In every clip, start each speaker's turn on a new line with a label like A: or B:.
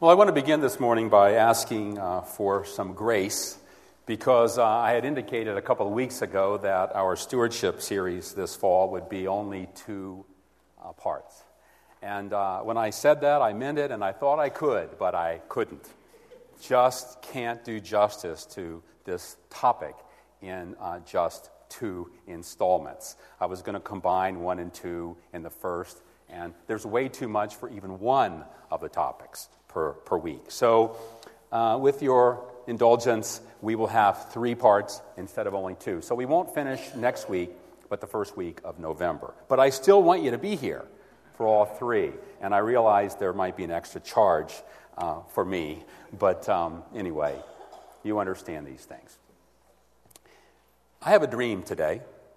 A: Well, I want to begin this morning by asking for some grace because I had indicated a couple of weeks ago that our stewardship series this fall would be only two parts. And when I said that, I meant it, and I thought I could, but I couldn't. Just can't do justice to this topic in just two installments. I was going to combine 1 and 2 in the first, and there's way too much for even one of the topics per week. So with your indulgence, we will have 3 parts instead of only 2. So we won't finish next week, but the first week of November. But I still want you to be here for all 3. And I realize there might be an extra charge for me. But anyway, you understand these things. I have a dream today.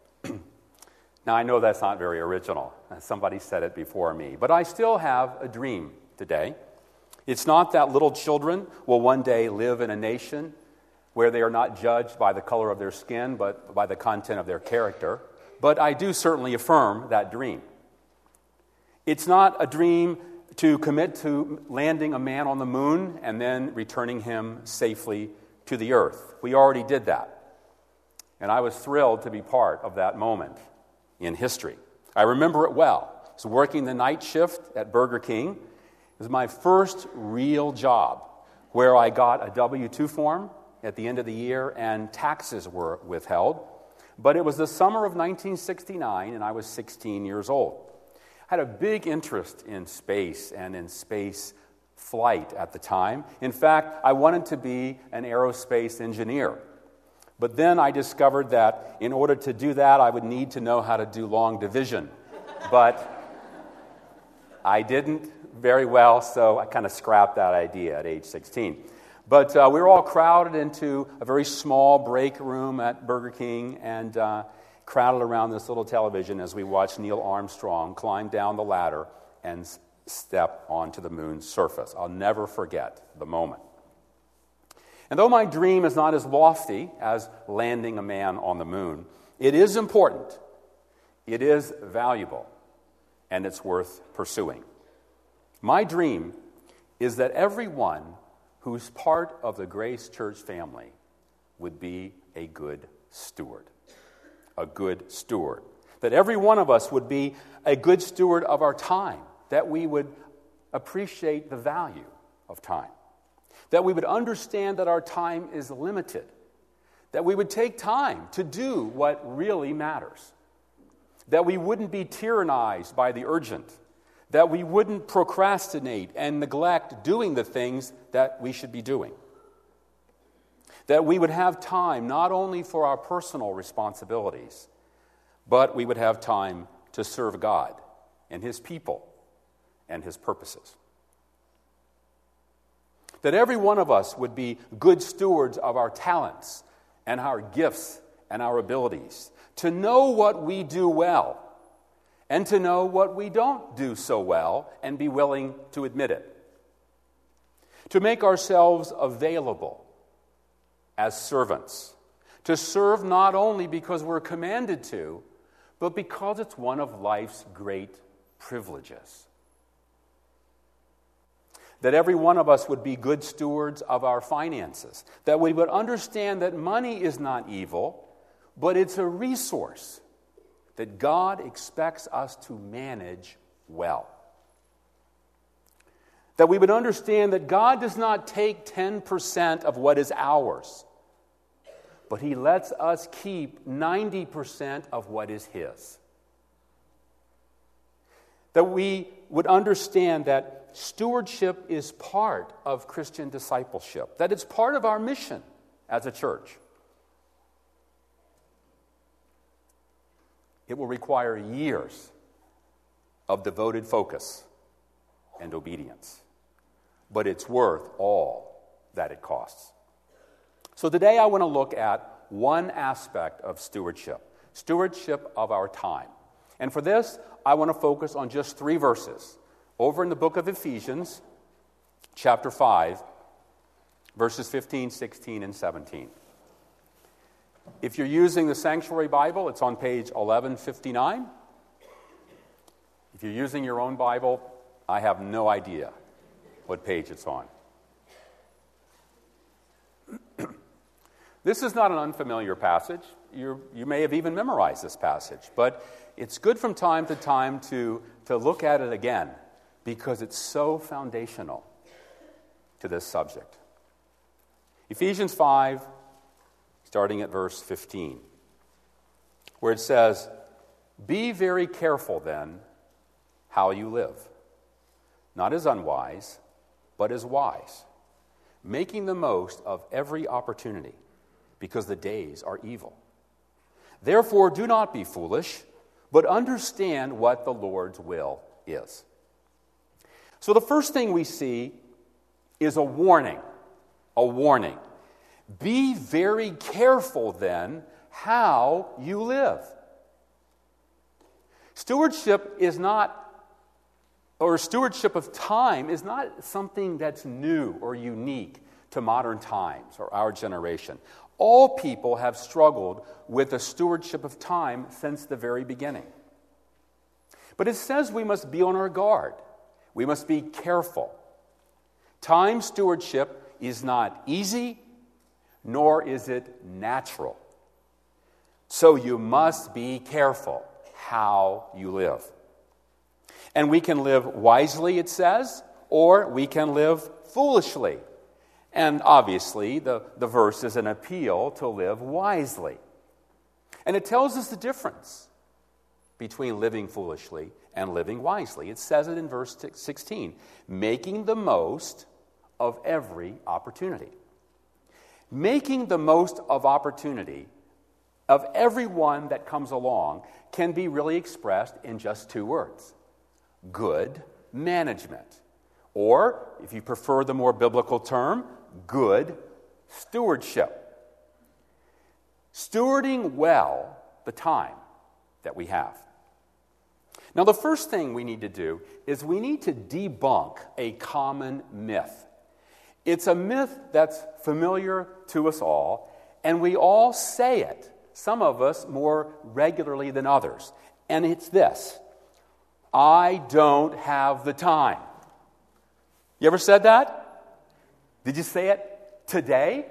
A: Now, I know that's not very original. Somebody said it before me. But I still have a dream today. It's not that little children will one day live in a nation where they are not judged by the color of their skin, but by the content of their character. But I do certainly affirm that dream. It's not a dream to commit to landing a man on the moon and then returning him safely to the earth. We already did that. And I was thrilled to be part of that moment in history. I remember it well. I was working the night shift at Burger King. It was my first real job where I got a W-2 form at the end of the year and taxes were withheld. But it was the summer of 1969 and I was 16 years old. I had a big interest in space and in space flight at the time. In fact, I wanted to be an aerospace engineer. But then I discovered that in order to do that, I would need to know how to do long division. But I didn't very well, so I kind of scrapped that idea at age 16. But we were all crowded into a very small break room at Burger King and crowded around this little television as we watched Neil Armstrong climb down the ladder and step onto the moon's surface. I'll never forget the moment. And though my dream is not as lofty as landing a man on the moon, it is important, it is valuable, and it's worth pursuing. My dream is that everyone who's part of the Grace Church family would be a good steward. A good steward. That every one of us would be a good steward of our time. That we would appreciate the value of time. That we would understand that our time is limited. That we would take time to do what really matters. That we wouldn't be tyrannized by the urgent. That we wouldn't procrastinate and neglect doing the things that we should be doing. That we would have time not only for our personal responsibilities, but we would have time to serve God and His people and His purposes. That every one of us would be good stewards of our talents and our gifts and our abilities, to know what we do well and to know what we don't do so well and be willing to admit it. To make ourselves available as servants. To serve not only because we're commanded to, but because it's one of life's great privileges. That every one of us would be good stewards of our finances. That we would understand that money is not evil, but it's a resource that God expects us to manage well. That we would understand that God does not take 10% of what is ours, but He lets us keep 90% of what is His. That we would understand that stewardship is part of Christian discipleship, that it's part of our mission as a church. It will require years of devoted focus and obedience, but it's worth all that it costs. So today I want to look at one aspect of stewardship of our time. And for this, I want to focus on just 3 verses. Over in the book of Ephesians, chapter 5, verses 15, 16, and 17. If you're using the Sanctuary Bible, it's on page 1159. If you're using your own Bible, I have no idea what page it's on. This is not an unfamiliar passage. You may have even memorized this passage, but it's good from time to time to look at it again because it's so foundational to this subject. Ephesians 5, starting at verse 15, where it says, "Be very careful then how you live, not as unwise, but as wise, making the most of every opportunity, because the days are evil. Therefore, do not be foolish, but understand what the Lord's will is." So the first thing we see is a warning. A warning. Be very careful then how you live. Stewardship of time is not something that's new or unique to modern times or our generation. All people have struggled with the stewardship of time since the very beginning. But it says we must be on our guard. We must be careful. Time stewardship is not easy, nor is it natural. So you must be careful how you live. And we can live wisely, it says, or we can live foolishly. And obviously, the verse is an appeal to live wisely. And it tells us the difference between living foolishly and living wisely. It says it in verse 16, making the most of every opportunity. Making the most of opportunity of everyone that comes along can be really expressed in just two words: good management. Or, if you prefer the more biblical term, good stewardship. Stewarding well the time that we have. Now, the first thing we need to do is we need to debunk a common myth. It's a myth that's familiar to us all, and we all say it, some of us more regularly than others. And it's this: I don't have the time. You ever said that? Did you say it today?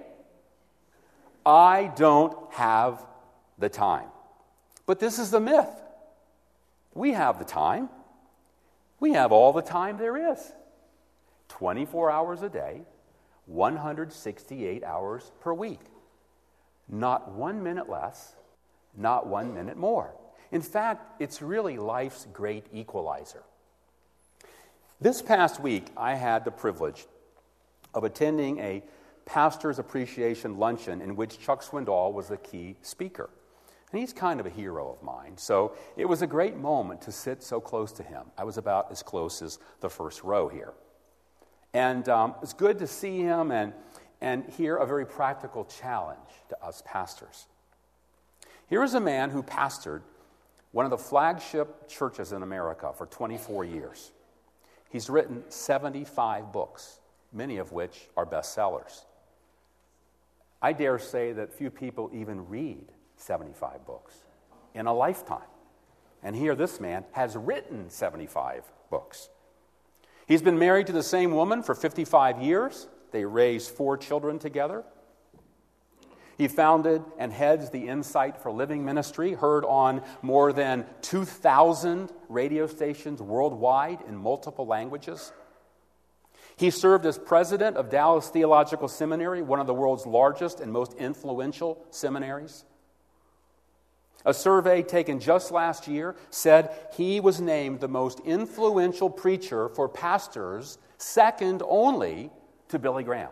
A: I don't have the time. But this is the myth. We have the time. We have all the time there is. 24 hours a day, 168 hours per week. Not 1 minute less, not 1 minute more. In fact, it's really life's great equalizer. This past week, I had the privilege of attending a pastor's appreciation luncheon in which Chuck Swindoll was the key speaker. And he's kind of a hero of mine, so it was a great moment to sit so close to him. I was about as close as the first row here. And it's good to see him and hear a very practical challenge to us pastors. Here is a man who pastored one of the flagship churches in America for 24 years. He's written 75 books, many of which are bestsellers. I dare say that few people even read 75 books in a lifetime. And here this man has written 75 books. He's been married to the same woman for 55 years. They raised 4 children together. He founded and heads the Insight for Living ministry, heard on more than 2,000 radio stations worldwide in multiple languages. He served as president of Dallas Theological Seminary, one of the world's largest and most influential seminaries. A survey taken just last year said he was named the most influential preacher for pastors, second only to Billy Graham.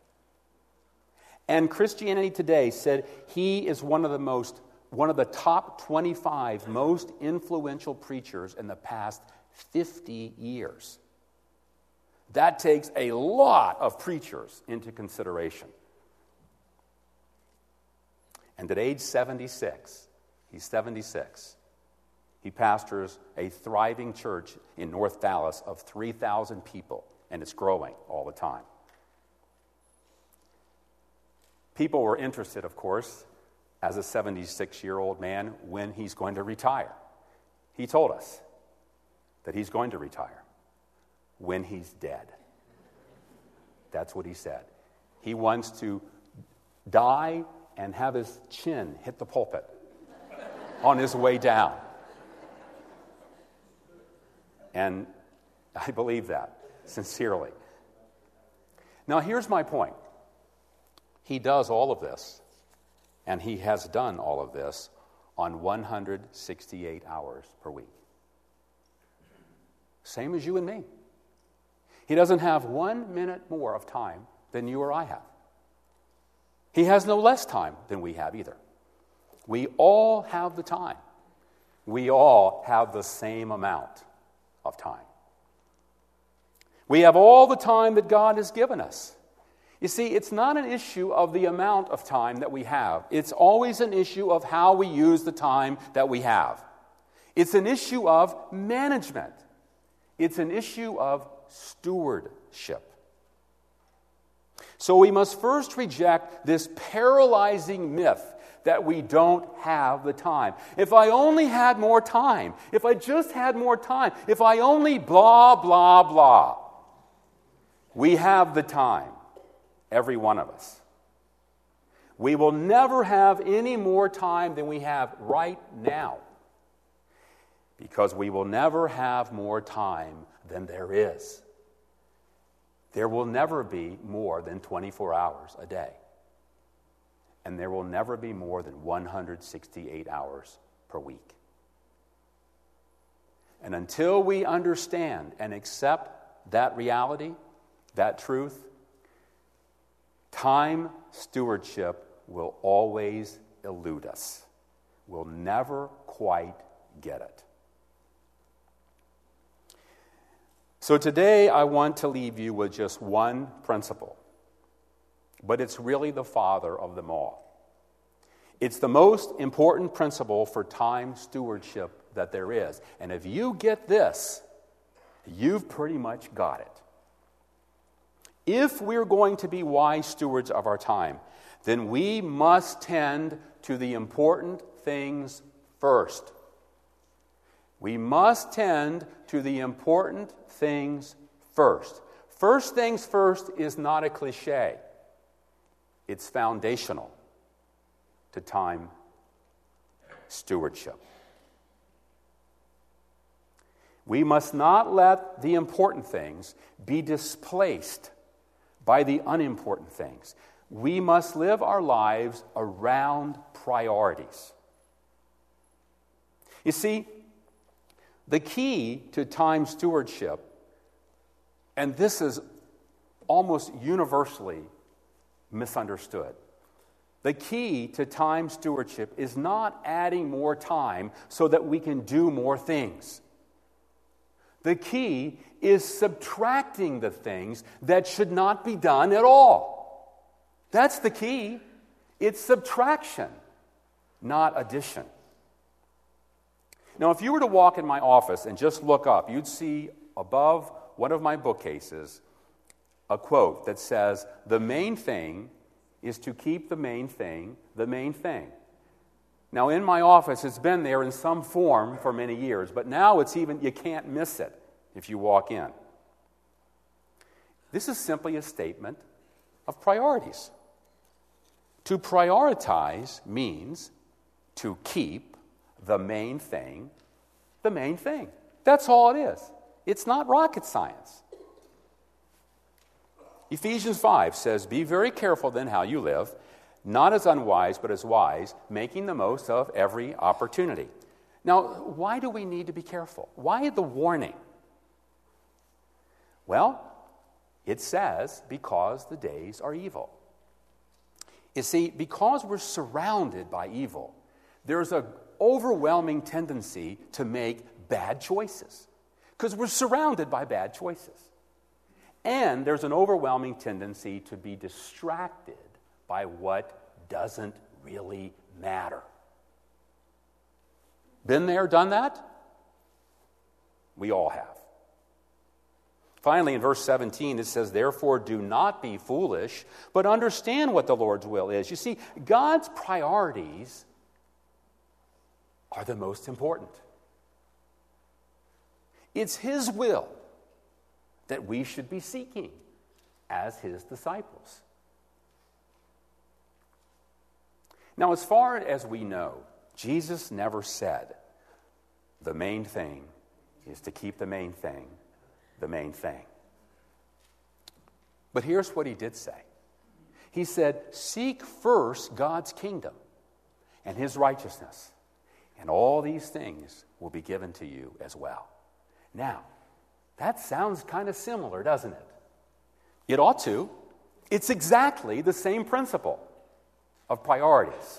A: And Christianity Today said he is one of the top 25 most influential preachers in the past 50 years. That takes a lot of preachers into consideration. And at age 76, he's 76, he pastors a thriving church in North Dallas of 3,000 people, and it's growing all the time. People were interested, of course, as a 76-year-old man, when he's going to retire. He told us that he's going to retire when he's dead. That's what he said. He wants to die and have his chin hit the pulpit on his way down. And I believe that, sincerely. Now, here's my point. He does all of this, and he has done all of this on 168 hours per week. Same as you and me. He doesn't have 1 minute more of time than you or I have. He has no less time than we have either. We all have the time. We all have the same amount of time. We have all the time that God has given us. You see, it's not an issue of the amount of time that we have. It's always an issue of how we use the time that we have. It's an issue of management. It's an issue of stewardship. So we must first reject this paralyzing myth that we don't have the time. If I only had more time, if I just had more time, if I only blah, blah, blah. We have the time, every one of us. We will never have any more time than we have right now, because we will never have more time than there is. There will never be more than 24 hours a day. And there will never be more than 168 hours per week. And until we understand and accept that reality, that truth, time stewardship will always elude us. We'll never quite get it. So today I want to leave you with just one principle, but it's really the father of them all. It's the most important principle for time stewardship that there is. And if you get this, you've pretty much got it. If we're going to be wise stewards of our time, then we must tend to the important things first. We must tend to the important things first. First things first is not a cliche. It's foundational to time stewardship. We must not let the important things be displaced by the unimportant things. We must live our lives around priorities. You see, the key to time stewardship, and this is almost universally misunderstood, the key to time stewardship is not adding more time so that we can do more things. The key is subtracting the things that should not be done at all. That's the key. It's subtraction, not addition. Now, if you were to walk in my office and just look up, you'd see above one of my bookcases a quote that says, "The main thing is to keep the main thing the main thing." Now, in my office, it's been there in some form for many years, but now it's even, you can't miss it if you walk in. This is simply a statement of priorities. To prioritize means to keep the main thing the main thing. That's all it is. It's not rocket science. Ephesians 5 says, "Be very careful then how you live, not as unwise, but as wise, making the most of every opportunity." Now, why do we need to be careful? Why the warning? Well, it says, because the days are evil. You see, because we're surrounded by evil, there's an overwhelming tendency to make bad choices. Because we're surrounded by bad choices. And there's an overwhelming tendency to be distracted by what doesn't really matter. Been there, done that? We all have. Finally, in verse 17, it says, "Therefore do not be foolish, but understand what the Lord's will is." You see, God's priorities are the most important. It's His will that we should be seeking as His disciples. Now, as far as we know, Jesus never said the main thing is to keep the main thing the main thing. But here's what he did say. He said, seek first God's kingdom and his righteousness, and all these things will be given to you as well. Now, that sounds kind of similar, doesn't it? It ought to. It's exactly the same principle of priorities.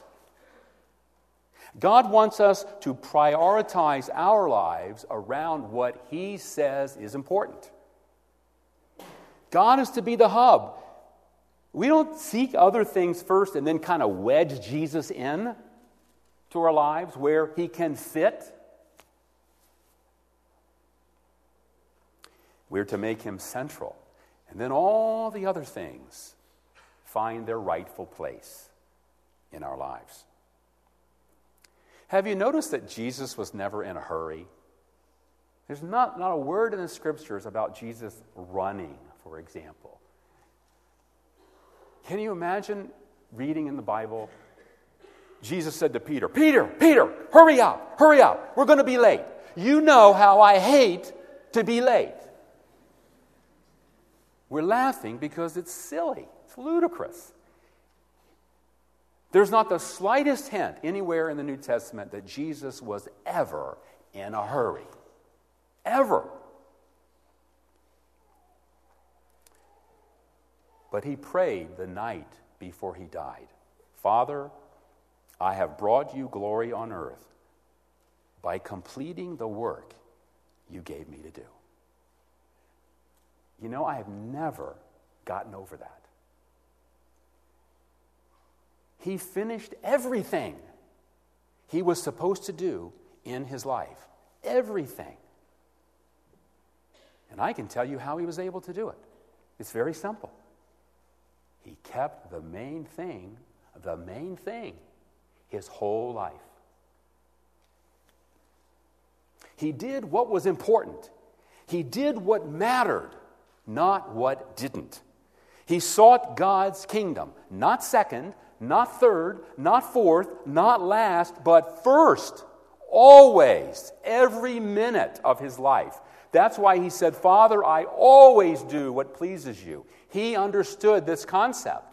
A: God wants us to prioritize our lives around what he says is important. God is to be the hub. We don't seek other things first and then kind of wedge Jesus in to our lives where he can fit. We're to make him central. And then all the other things find their rightful place in our lives. Have you noticed that Jesus was never in a hurry? There's not a word in the scriptures about Jesus running, for example. Can you imagine reading in the Bible? Jesus said to Peter, Peter, hurry up, we're going to be late. You know how I hate to be late. We're laughing because it's silly, it's ludicrous. There's not the slightest hint anywhere in the New Testament that Jesus was ever in a hurry. Ever. But he prayed the night before he died. Father, I have brought you glory on earth by completing the work you gave me to do. You know, I have never gotten over that. He finished everything he was supposed to do in his life. Everything. And I can tell you how he was able to do it. It's very simple. He kept the main thing, his whole life. He did what was important. He did what mattered, not what didn't. He sought God's kingdom, not second, not third, not fourth, not last, but first, always, every minute of his life. That's why he said, Father, I always do what pleases you. He understood this concept.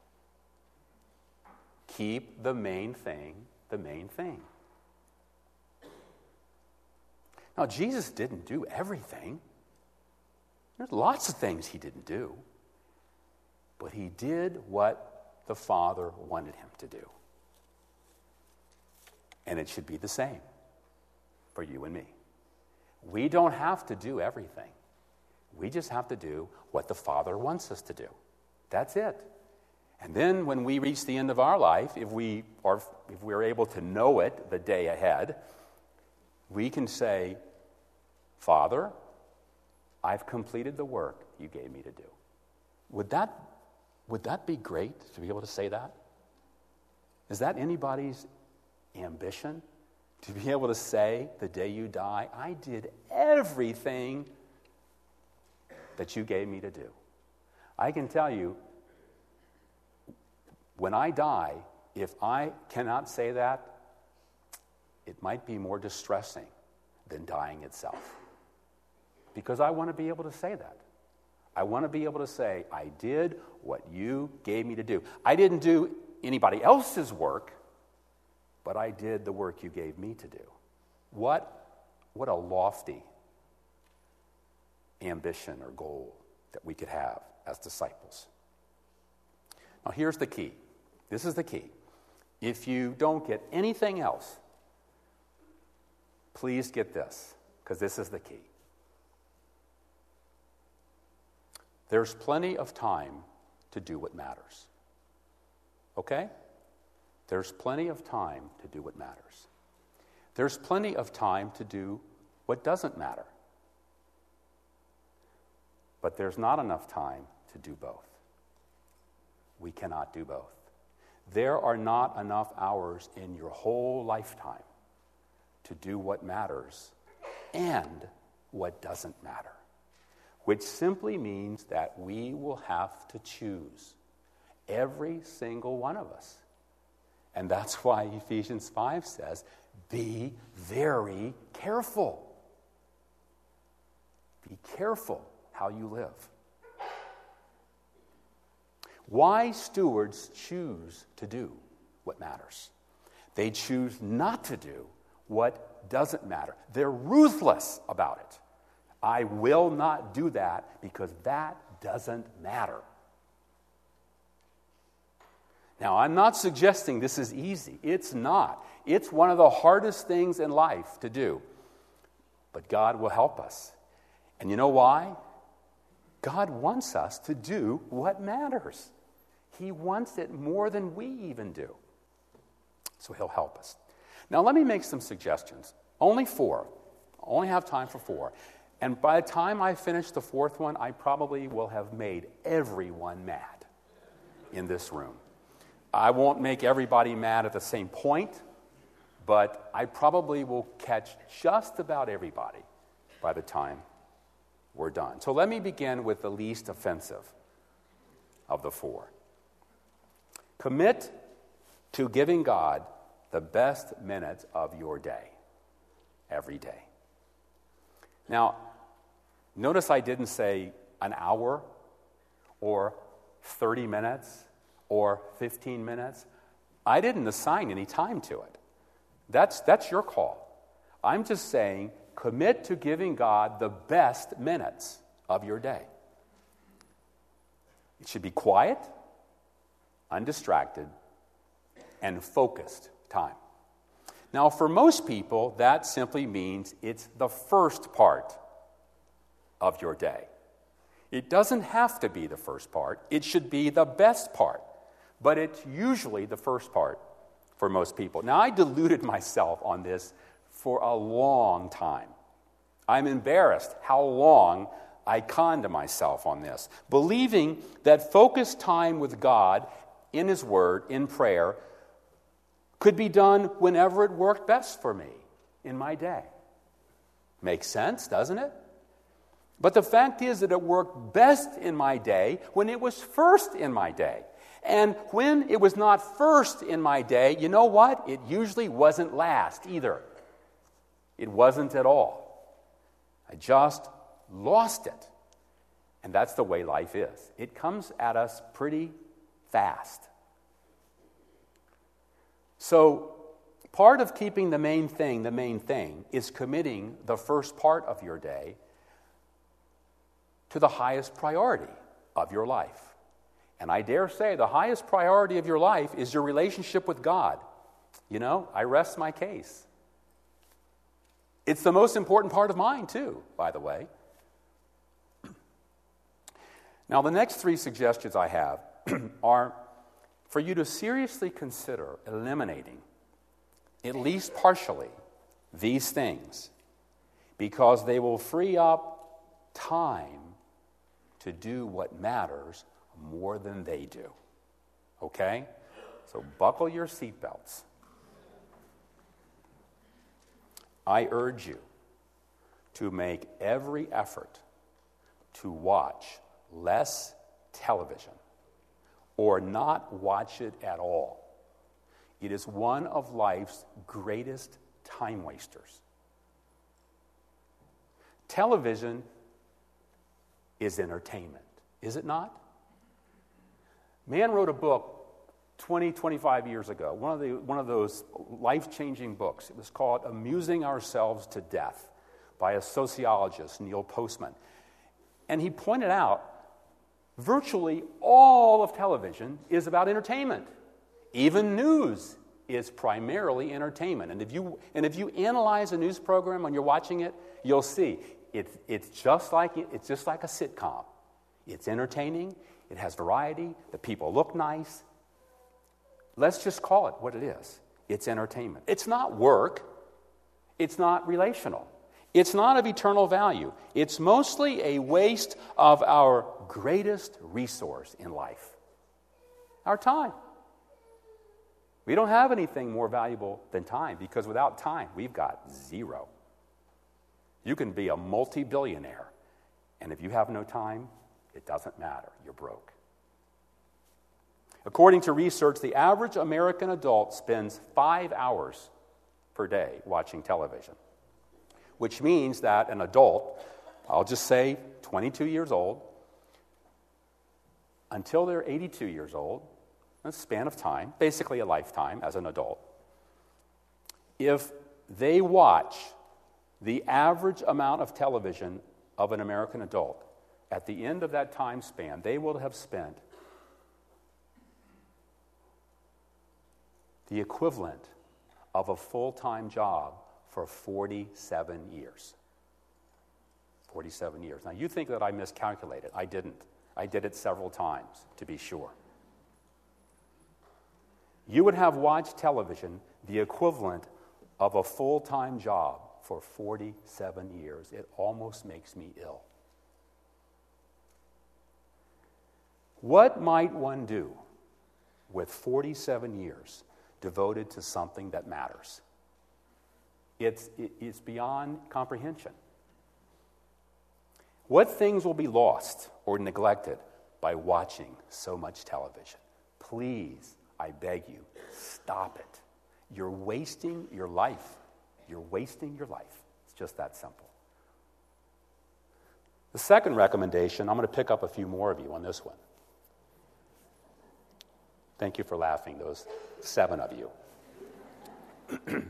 A: Keep the main thing the main thing. Now, Jesus didn't do everything. There's lots of things he didn't do. But he did what the Father wanted him to do. And it should be the same for you and me. We don't have to do everything. We just have to do what the Father wants us to do. That's it. And then when we reach the end of our life, if we're able to know it the day ahead, we can say, Father, I've completed the work you gave me to do. Would that be great to be able to say that? Is that anybody's ambition? To be able to say the day you die, I did everything that you gave me to do. I can tell you, when I die, if I cannot say that, it might be more distressing than dying itself. Because I want to be able to say that. I want to be able to say, I did what you gave me to do. I didn't do anybody else's work, but I did the work you gave me to do. What a lofty ambition or goal that we could have as disciples. Now, here's the key. This is the key. If you don't get anything else, please get this, because this is the key. There's plenty of time to do what matters. Okay? There's plenty of time to do what matters. There's plenty of time to do what doesn't matter. But there's not enough time to do both. We cannot do both. There are not enough hours in your whole lifetime to do what matters and what doesn't matter. Which simply means that we will have to choose, every single one of us. And that's why Ephesians 5 says, be very careful. Be careful how you live. Why stewards choose to do what matters. They choose not to do what doesn't matter. They're ruthless about it. I will not do that because that doesn't matter. Now, I'm not suggesting this is easy. It's not. It's one of the hardest things in life to do. But God will help us. And you know why? God wants us to do what matters. He wants it more than we even do. So he'll help us. Now, let me make some suggestions. Only 4. I only have time for 4. And by the time I finish the 4th one, I probably will have made everyone mad in this room. I won't make everybody mad at the same point, but I probably will catch just about everybody by the time we're done. So let me begin with the least offensive of the 4. Commit to giving God the best minutes of your day, every day. Now, notice I didn't say an hour or 30 minutes or 15 minutes. I didn't assign any time to it. That's your call. I'm just saying commit to giving God the best minutes of your day. It should be quiet, undistracted, and focused time. Now, for most people, that simply means it's the first part of your day. It doesn't have to be the first part. It should be the best part. But it's usually the first part for most people. Now, I deluded myself on this for a long time. I'm embarrassed how long I conned myself on this, believing that focused time with God in His Word, in prayer, could be done whenever it worked best for me in my day. Makes sense, doesn't it? But the fact is that it worked best in my day when it was first in my day. And when it was not first in my day, you know what? It usually wasn't last either. It wasn't at all. I just lost it. And that's the way life is. It comes at us pretty fast. So, part of keeping the main thing is committing the first part of your day to the highest priority of your life. And I dare say the highest priority of your life is your relationship with God. You know, I rest my case. It's the most important part of mine, too, by the way. Now, the next 3 suggestions I have are for you to seriously consider eliminating, at least partially, these things, because they will free up time to do what matters more than they do. Okay? So buckle your seatbelts. I urge you to make every effort to watch less television or not watch it at all. It is one of life's greatest time wasters. Television is entertainment, is it not? Man wrote a book 20, 25 years ago, one of those life-changing books. It was called Amusing Ourselves to Death by a sociologist, Neil Postman. And he pointed out virtually all of television is about entertainment. Even news is primarily entertainment. And if you analyze a news program when you're watching it, you'll see it's just like a sitcom. It's entertaining. It has variety. The people look nice. Let's just call it what it is. It's entertainment. It's not work. It's not relational. It's not of eternal value. It's mostly a waste of our greatest resource in life, our time. We don't have anything more valuable than time, because without time, we've got zero. You can be a multi-billionaire, and if you have no time, it doesn't matter. You're broke. According to research, the average American adult spends 5 hours per day watching television, which means that an adult, I'll just say 22 years old, until they're 82 years old, a span of time, basically a lifetime as an adult, if they watch the average amount of television of an American adult, at the end of that time span, they will have spent the equivalent of a full-time job for 47 years. 47 years. Now, you think that I miscalculated. I didn't. I did it several times, to be sure. You would have watched television the equivalent of a full-time job for 47 years. It almost makes me ill. What might one do with 47 years devoted to something that matters? It's beyond comprehension. What things will be lost or neglected by watching so much television? Please, I beg you, stop it. You're wasting your life. You're wasting your life. It's just that simple. The second recommendation, I'm going to pick up a few more of you on this one. Thank you for laughing, those 7 of you.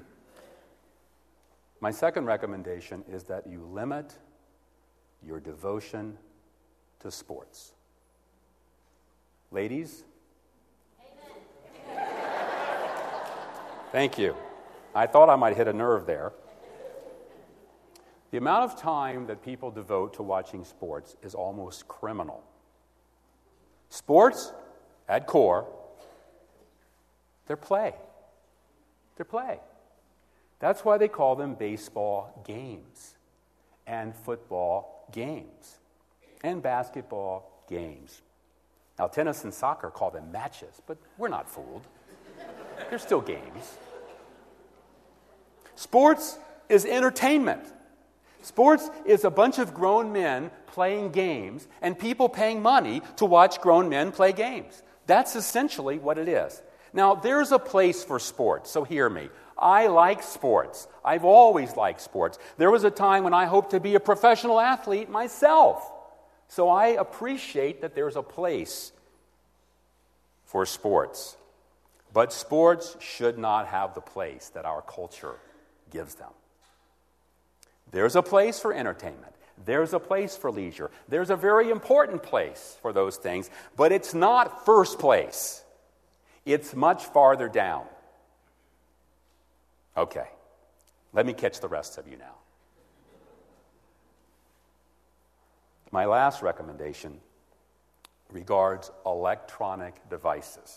A: My second recommendation is that you limit your devotion to sports. Ladies? Amen. Thank you. I thought I might hit a nerve there. The amount of time that people devote to watching sports is almost criminal. Sports, at core, they're play. They're play. That's why they call them baseball games and football games and basketball games. Now, tennis and soccer call them matches, but we're not fooled. They're still games. Sports is entertainment. Sports is a bunch of grown men playing games and people paying money to watch grown men play games. That's essentially what it is. Now, there's a place for sports, so hear me. I like sports. I've always liked sports. There was a time when I hoped to be a professional athlete myself. So I appreciate that there's a place for sports. But sports should not have the place that our culture gives them. There's a place for entertainment. There's a place for leisure. There's a very important place for those things, but it's not first place. It's much farther down. Okay, let me catch the rest of you now. My last recommendation regards electronic devices.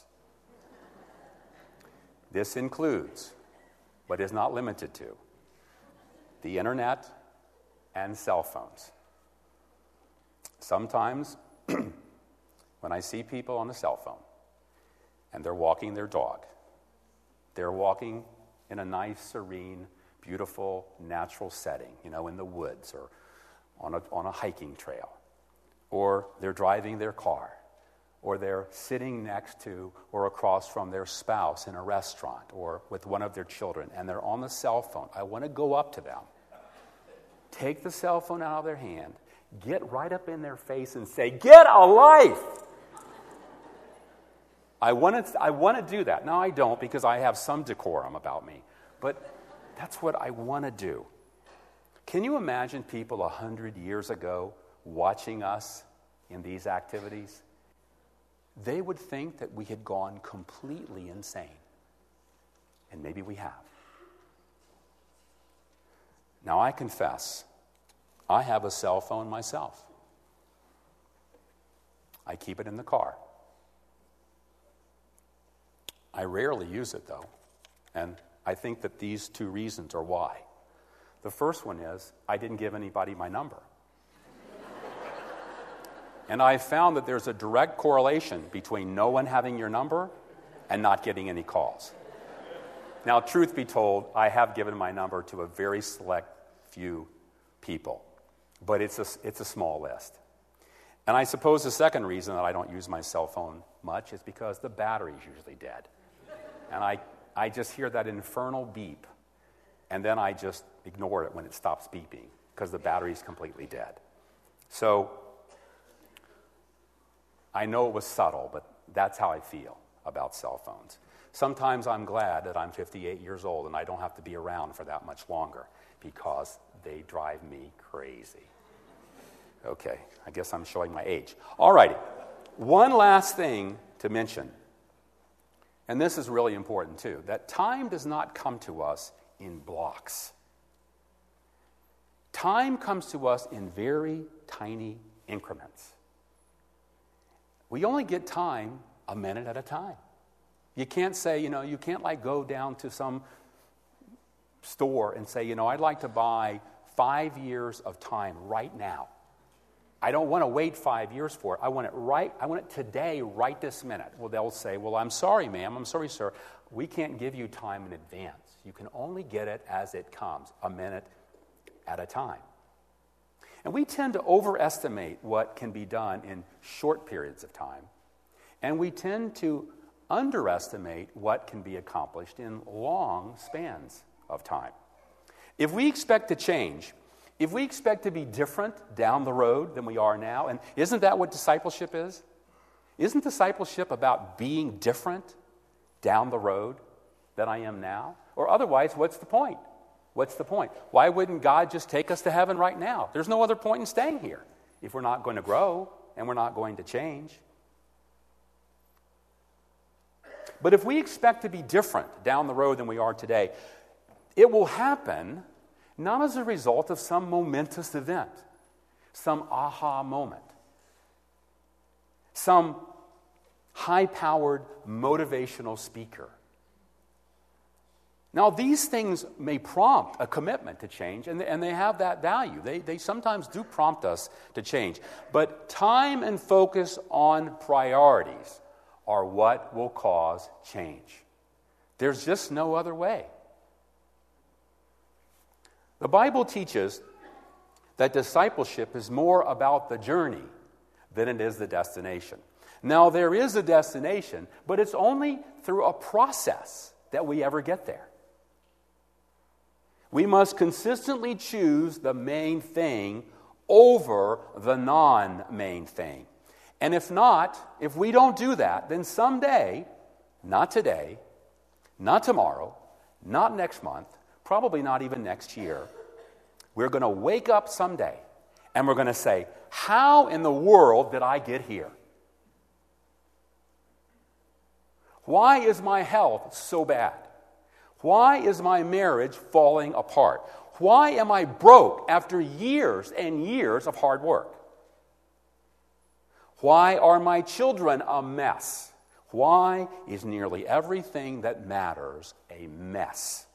A: This includes, but is not limited to, the internet and cell phones. Sometimes, when I see people on a cell phone and they're walking their dog, they're walking in a nice, serene, beautiful, natural setting, in the woods or on a hiking trail, or they're driving their car, or they're sitting next to or across from their spouse in a restaurant or with one of their children, and they're on the cell phone. I want to go up to them, take the cell phone out of their hand, get right up in their face and say, "Get a life!" I want to do that. Now, I don't, because I have some decorum about me, but that's what I want to do. Can you imagine people 100 years ago watching us in these activities? They would think that we had gone completely insane. And maybe we have. Now, I confess, I have a cell phone myself. I keep it in the car. I rarely use it, though, and I think that these 2 reasons are why. The first one is I didn't give anybody my number. And I found that there's a direct correlation between no one having your number and not getting any calls. Now, truth be told, I have given my number to a very select few people, but it's a small list. And I suppose the second reason that I don't use my cell phone much is because the battery's usually dead. And I just hear that infernal beep, and then I just ignore it when it stops beeping because the battery's completely dead. So I know it was subtle, but that's how I feel about cell phones. Sometimes I'm glad that I'm 58 years old and I don't have to be around for that much longer because they drive me crazy. Okay, I guess I'm showing my age. All righty. One last thing to mention, and this is really important too, that time does not come to us in blocks. Time comes to us in very tiny increments. We only get time a minute at a time. You can't say, you can't go down to some store and say, I'd like to buy 5 years of time right now. I don't want to wait 5 years for it. I want it today, right this minute. Well, they'll say, well, I'm sorry, ma'am. I'm sorry, sir. We can't give you time in advance. You can only get it as it comes, a minute at a time. And we tend to overestimate what can be done in short periods of time. And we tend to underestimate what can be accomplished in long spans of time. If we expect to change, if we expect to be different down the road than we are now, and isn't that what discipleship is? Isn't discipleship about being different down the road than I am now? Or otherwise, what's the point? What's the point? Why wouldn't God just take us to heaven right now? There's no other point in staying here if we're not going to grow and we're not going to change. But if we expect to be different down the road than we are today, it will happen not as a result of some momentous event, some aha moment, some high-powered motivational speaker. Now, these things may prompt a commitment to change, and they have that value. They sometimes do prompt us to change. But time and focus on priorities are what will cause change. There's just no other way. The Bible teaches that discipleship is more about the journey than it is the destination. Now, there is a destination, but it's only through a process that we ever get there. We must consistently choose the main thing over the non-main thing. And if we don't do that, then someday, not today, not tomorrow, not next month, probably not even next year, we're going to wake up someday and we're going to say, how in the world did I get here? Why is my health so bad? Why is my marriage falling apart? Why am I broke after years and years of hard work? Why are my children a mess? Why is nearly everything that matters a mess?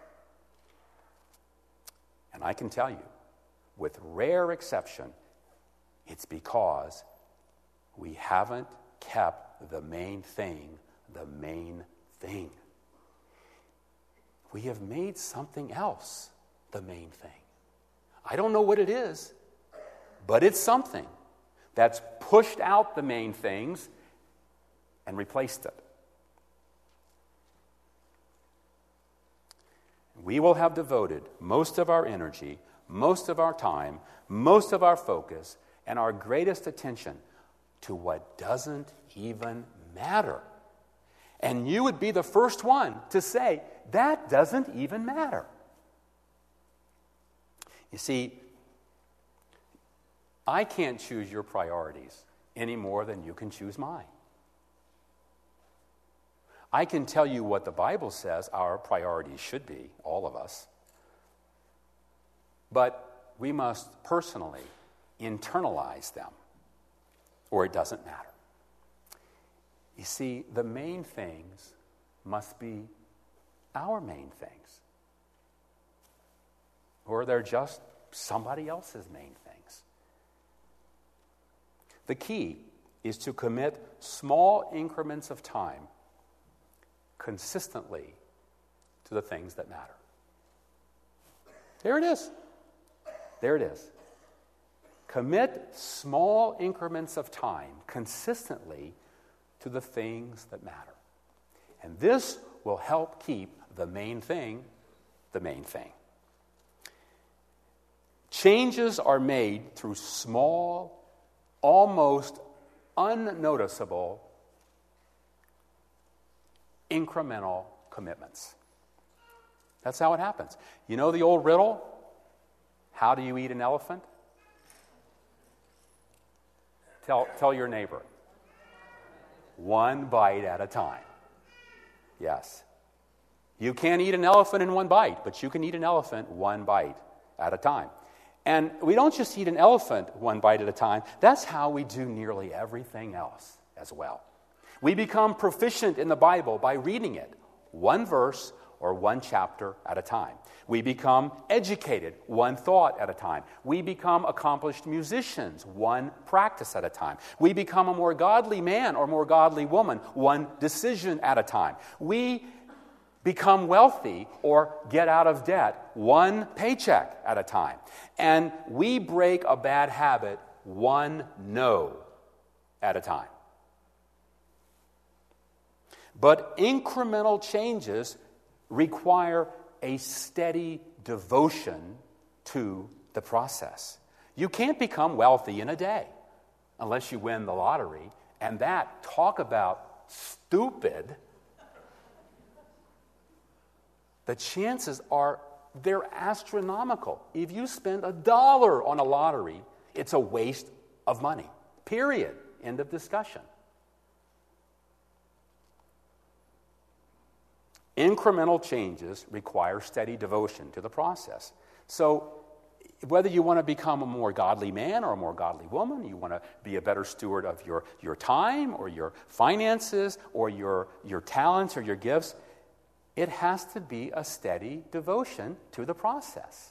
A: And I can tell you, with rare exception, it's because we haven't kept the main thing the main thing. We have made something else the main thing. I don't know what it is, but it's something that's pushed out the main things and replaced it. We will have devoted most of our energy, most of our time, most of our focus, and our greatest attention to what doesn't even matter. And you would be the first one to say, that doesn't even matter. You see, I can't choose your priorities any more than you can choose mine. I can tell you what the Bible says our priorities should be, all of us. But we must personally internalize them, or it doesn't matter. You see, the main things must be our main things, or they're just somebody else's main things. The key is to commit small increments of time consistently to the things that matter. There it is. There it is. Commit small increments of time consistently to the things that matter. And this will help keep the main thing the main thing. Changes are made through small, almost unnoticeable, incremental commitments. That's how it happens. You know the old riddle? How do you eat an elephant? Tell your neighbor. One bite at a time. Yes. You can't eat an elephant in one bite, but you can eat an elephant one bite at a time. And we don't just eat an elephant one bite at a time. That's how we do nearly everything else as well. We become proficient in the Bible by reading it, one verse or one chapter at a time. We become educated, one thought at a time. We become accomplished musicians, one practice at a time. We become a more godly man or more godly woman, one decision at a time. We become wealthy or get out of debt, one paycheck at a time. And we break a bad habit, one no at a time. But incremental changes require a steady devotion to the process. You can't become wealthy in a day unless you win the lottery. And that, talk about stupid, the chances are they're astronomical. If you spend $1 on a lottery, it's a waste of money. Period. End of discussion. Incremental changes require steady devotion to the process. So whether you want to become a more godly man or a more godly woman, you want to be a better steward of your time or your finances or your talents or your gifts, it has to be a steady devotion to the process.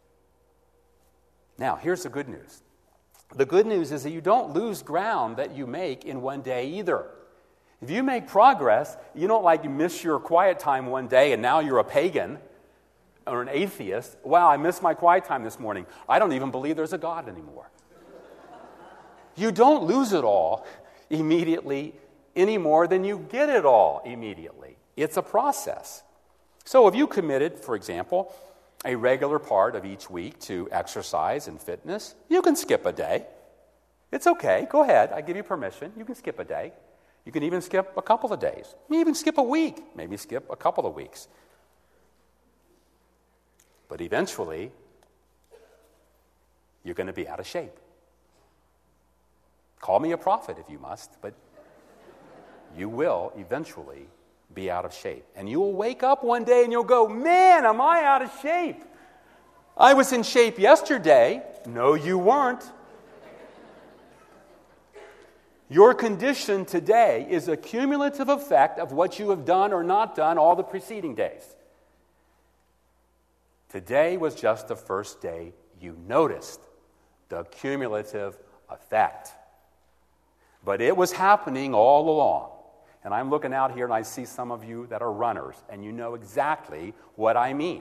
A: Now, here's the good news. The good news is that you don't lose ground that you make in one day either. If you make progress, you don't miss your quiet time one day and now you're a pagan or an atheist. Wow, I missed my quiet time this morning. I don't even believe there's a God anymore. You don't lose it all immediately any more than you get it all immediately. It's a process. So if you committed, for example, a regular part of each week to exercise and fitness, you can skip a day. It's okay. Go ahead. I give you permission. You can skip a day. You can even skip a couple of days. You even skip a week. Maybe skip a couple of weeks. But eventually, you're going to be out of shape. Call me a prophet if you must, but you will eventually be out of shape. And you will wake up one day and you'll go, man, am I out of shape? I was in shape yesterday. No, you weren't. Your condition today is a cumulative effect of what you have done or not done all the preceding days. Today was just the first day you noticed the cumulative effect. But it was happening all along. And I'm looking out here and I see some of you that are runners, and you know exactly what I mean.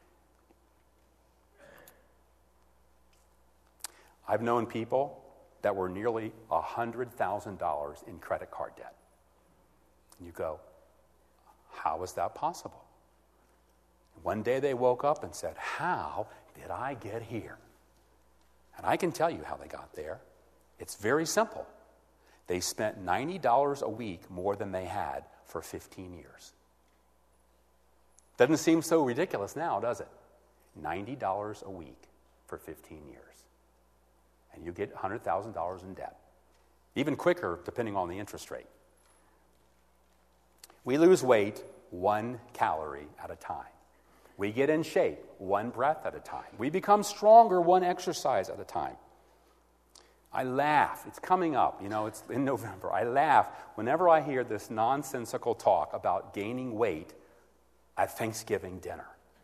A: I've known people that were nearly $100,000 in credit card debt. And you go, how is that possible? One day they woke up and said, how did I get here? And I can tell you how they got there. It's very simple. They spent $90 a week more than they had for 15 years. Doesn't seem so ridiculous now, does it? $90 a week for 15 years. And you get $100,000 in debt. Even quicker, depending on the interest rate. We lose weight 1 calorie at a time. We get in shape 1 breath at a time. We become stronger 1 exercise at a time. I laugh. It's coming up. It's in November. I laugh whenever I hear this nonsensical talk about gaining weight at Thanksgiving dinner.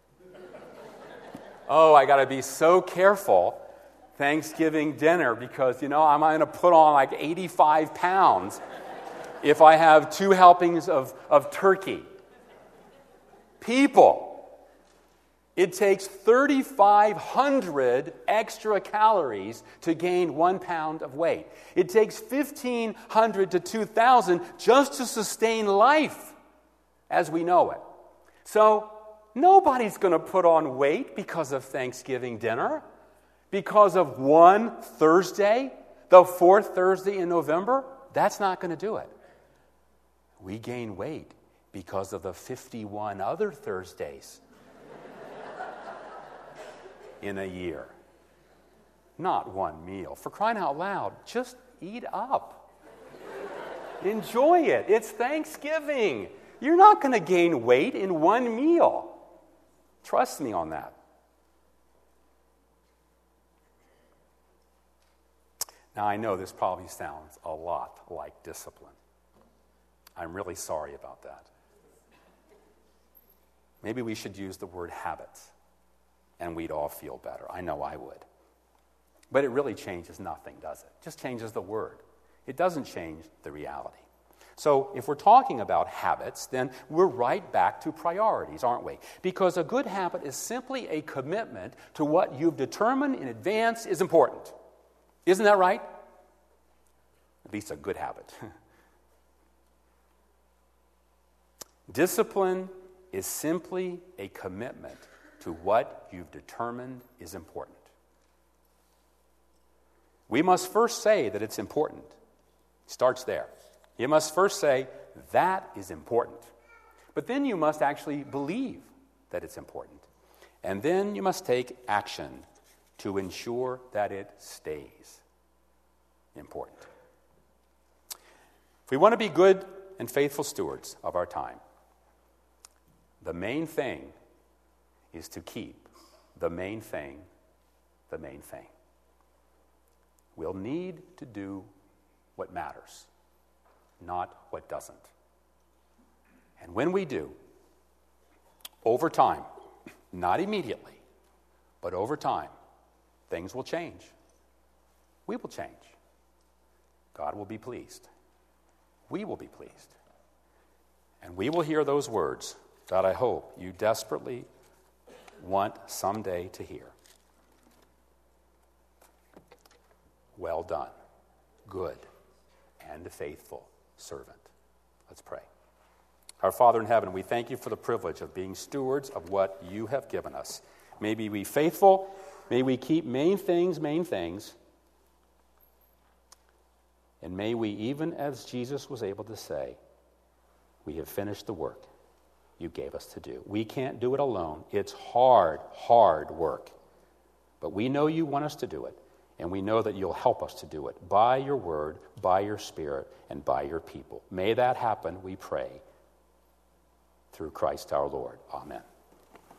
A: Oh, I got to be so careful Thanksgiving dinner because, I'm going to put on 85 pounds if I have 2 helpings of turkey. People, It takes 3,500 extra calories to gain 1 pound of weight. It takes 1,500 to 2,000 just to sustain life as we know it. So nobody's going to put on weight because of Thanksgiving dinner, because of one Thursday, the fourth Thursday in November. That's not going to do it. We gain weight because of the 51 other Thursdays in a year. Not one meal. For crying out loud, just eat up. Enjoy it. It's Thanksgiving. You're not going to gain weight in one meal. Trust me on that. Now, I know this probably sounds a lot like discipline. I'm really sorry about that. Maybe we should use the word habits, and we'd all feel better. I know I would. But it really changes nothing, does it? It just changes the word. It doesn't change the reality. So if we're talking about habits, then we're right back to priorities, aren't we? Because a good habit is simply a commitment to what you've determined in advance is important. Isn't that right? At least a good habit. Discipline is simply a commitment to what you've determined is important. We must first say that it's important. It starts there. You must first say, that is important. But then you must actually believe that it's important. And then you must take action to ensure that it stays important. If we want to be good and faithful stewards of our time, the main thing is to keep the main thing the main thing. We'll need to do what matters, not what doesn't. And when we do, over time, not immediately, but over time, things will change. We will change. God will be pleased. We will be pleased. And we will hear those words that I hope you desperately want someday to hear. Well done, good and faithful servant. Let's pray. Our Father in heaven, we thank you for the privilege of being stewards of what you have given us. May we be faithful. May we keep main things. And may we, even as Jesus was able to say, we have finished the work you gave us to do. We can't do it alone. It's hard work. But we know you want us to do it. And we know that you'll help us to do it by your word, by your spirit, and by your people. May that happen, we pray, through Christ our Lord. Amen.